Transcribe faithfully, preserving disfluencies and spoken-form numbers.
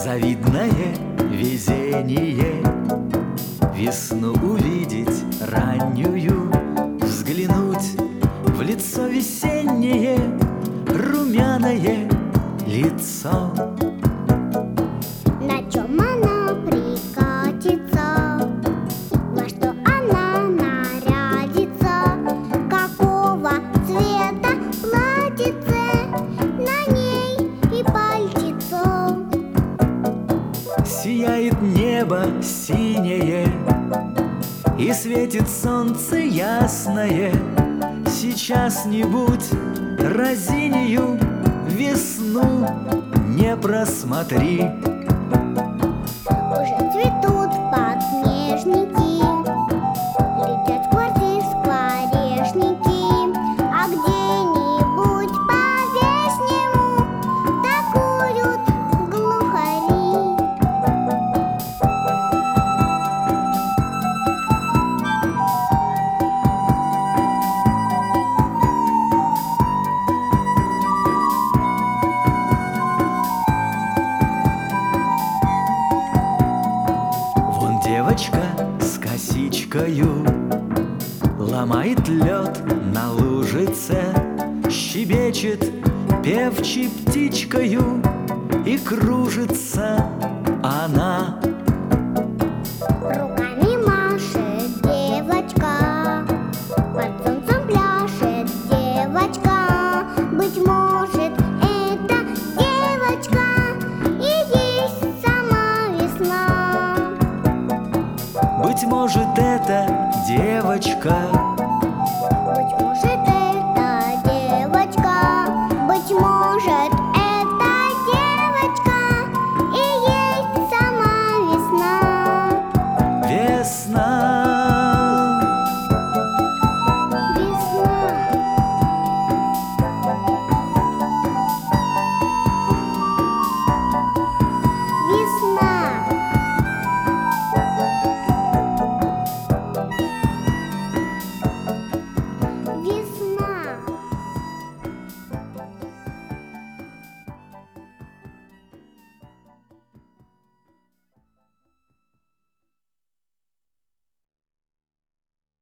Завидное везение весну увидеть раннюю, взглянуть в лицо весеннее, румяное лицо. На чем она прикатится, во что она нарядится, какого цвета платьице на ней и пальтицо. Сияет небо синее и светит солнце ясное. Сейчас-нибудь разинию весну не просмотри. Уже цветут подснежники, летят скворцы, скворечники, а где-нибудь по-вешнему такуют глухари. Девочка с косичкою ломает лед на лужице, щебечет певчей птичкою, и кружится она. Руками машет девочка, под солнцем пляшет девочка. Быть может, эта девочка и есть сама весна. Быть может, эта девочка